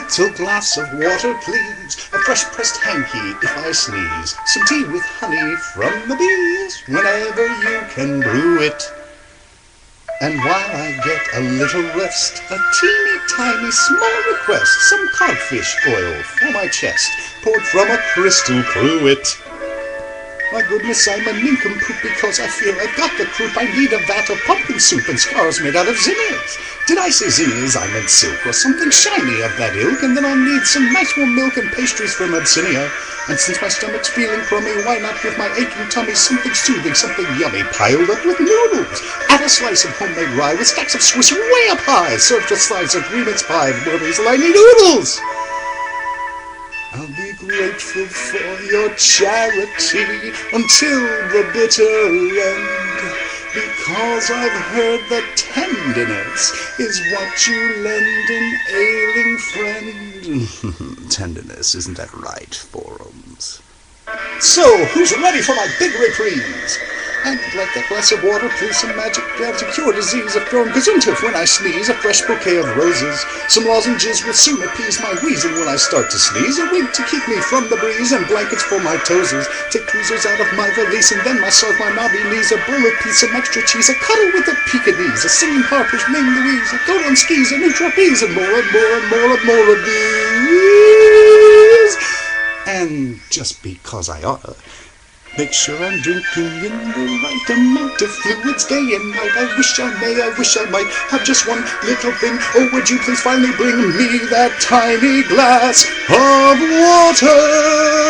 little glass of water, please. A fresh pressed hanky if I sneeze. Some tea with honey from the bees, whenever you can brew it. And while I get a little rest, a teeny tiny small request, some codfish oil for my chest, poured from a crystal cruet. My goodness, I'm a nincompoop because I feel I've got the croup. I need a vat of pumpkin soup and scarves made out of zinnias. Did I say zinnias? I meant silk or something shiny of that ilk. And then I'll need some nice warm milk and pastries from Abyssinia. And since my stomach's feeling crummy, why not give my aching tummy something soothing, something yummy, piled up with noodles? Add a slice of homemade rye with stacks of Swiss way up high, served with slices of green mince pie with Burmese liney noodles. I'll be grateful for your charity until the bitter end, because I've heard that tenderness is what you lend an ailing friend. Tenderness, isn't that right, Forums? So, who's ready for my big reprise? I'd like that glass of water, please, some magic to cure disease, a firm gazumptive when I sneeze, a fresh bouquet of roses, some lozenges will soon appease my wheezing when I start to sneeze, a wig to keep me from the breeze, and blankets for my toesies, take tweezers out of my valise, and then massage my knobby knees, a bullet piece, some extra cheese, a cuddle with a Pekingese, a singing harpers named Louise, a goat on skis, a new trapeze, and more and more and more and more of these. And just because I oughta, make sure I'm drinking in the right amount of fluids day and night. I wish I may, I wish I might have just one little thing. Oh, would you please finally bring me that tiny glass of water?